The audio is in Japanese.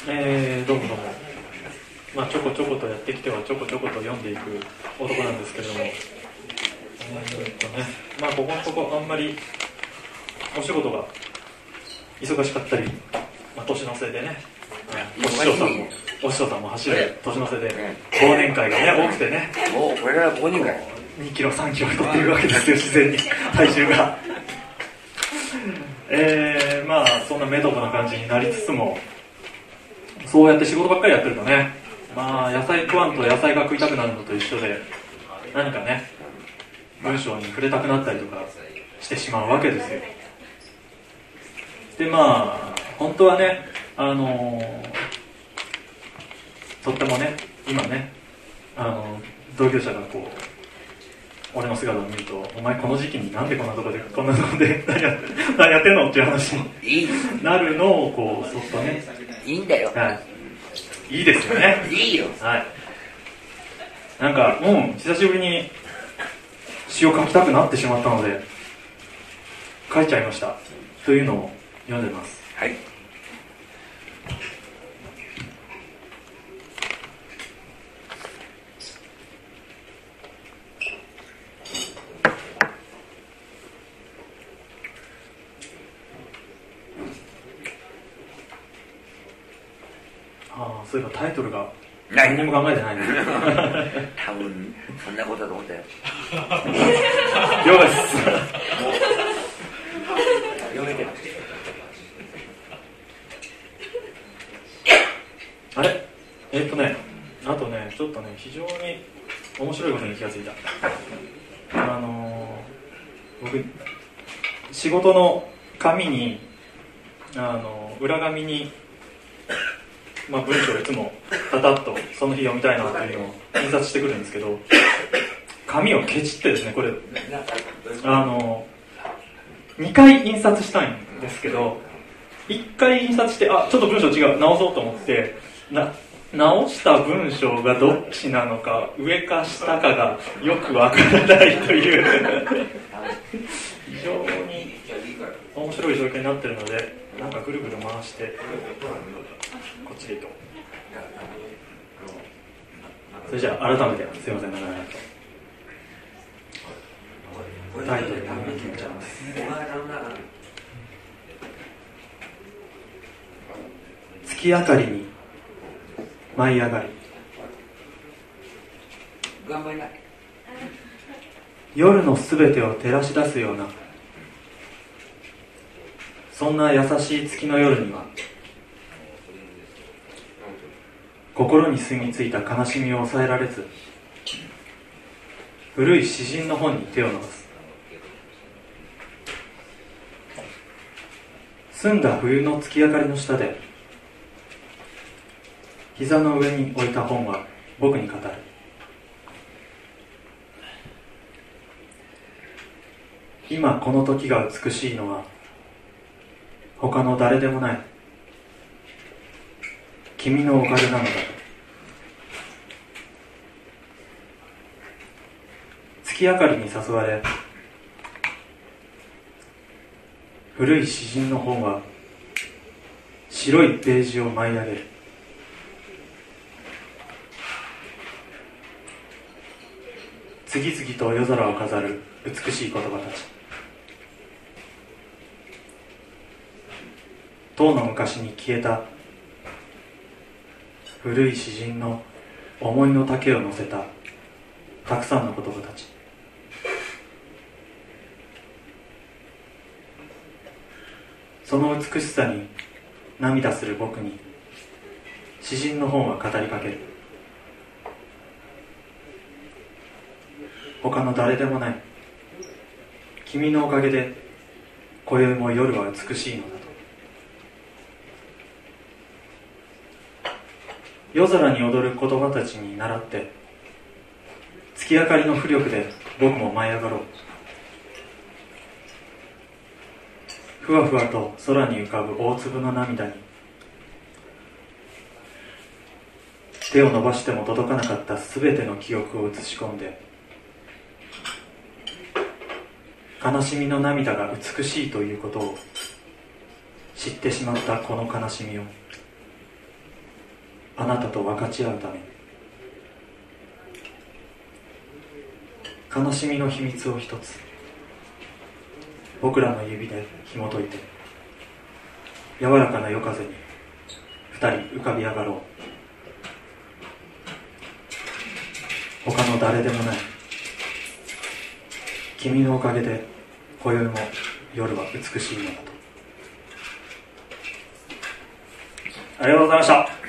どうもどうも、ちょこちょことやってきてはちょこちょこと読んでいく男なんですけれども、ここのとこあんまりお仕事が忙しかったり、年の瀬でね、お師匠さんも走る年の瀬で忘年会がね多くてね、 これは忘年会 2キロ3キロ太っているわけですよ、自然に体重がそんなメドな感じになりつつも、そうやって仕事ばっかりやってるとね、野菜食わんと野菜が食いたくなるのと一緒で、何かね文章に触れたくなったりとかしてしまうわけですよ。で本当はね、とってもね今ね同業者がこう俺の姿を見ると、お前この時期になんでこんなとこで何やってんのっていう話になるのをこうそっとね、 いいんだよ、 いいですよねいいよ、 なんか久しぶりに詩を書きたくなってしまったので書いちゃいましたというのを読んでます。そういえばタイトルが何にも考えてないね多分そんなことだと思ったよ了解です読めてます。 あれあとねちょっとね非常に面白いことに気がついた。僕仕事の紙に裏紙に文章をいつもタタッとその日読みたいなというのを印刷してくるんですけど、紙をケチってですね、これ2回印刷したいんですけど、1回印刷してちょっと文章違う、直そうと思って直した文章がどっちなのか上か下かがよくわからないという非常に面白い状況になっているので、なんかぐるぐる回してこっちでいいと。それじゃあ改めてすいません、長々とタイトルを決めちゃいます。月明かりに舞い上がり、 頑張りな。 夜のすべてを照らし出すような、そんな優しい月の夜には、心に住み着いた悲しみを抑えられず、古い詩人の本に手を伸ばす。澄んだ冬の月明かりの下で、膝の上に置いた本は僕に語る。今この時が美しいのは他の誰でもない君のおかげなのだと。月明かりに誘われ、古い詩人の本は白いページを舞い上げる。次々と夜空を飾る美しい言葉たち。遠の昔に消えた古い詩人の思いの丈を乗せたたくさんの言葉たち。その美しさに涙する僕に詩人の本は語りかける。他の誰でもない君のおかげで今宵も夜は美しいのだと。夜空に踊る言葉たちに倣って月明かりの浮力で僕も舞い上がろう。ふわふわと空に浮かぶ大粒の涙に手を伸ばしても届かなかったすべての記憶を映し込んで、悲しみの涙が美しいということを知ってしまったこの悲しみをあなたと分かち合うために、悲しみの秘密を一つ僕らの指で紐解いて、柔らかな夜風に二人浮かび上がろう。他の誰でもない君のおかげで今宵も夜は美しいのだと。ありがとうございました。